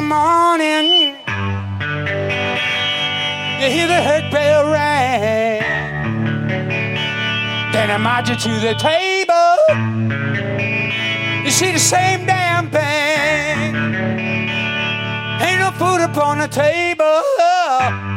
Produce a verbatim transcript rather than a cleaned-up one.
the morning, you hear the hurt bell ring. Then I march you to the table, you see the same damn thing. Ain't no food upon the table.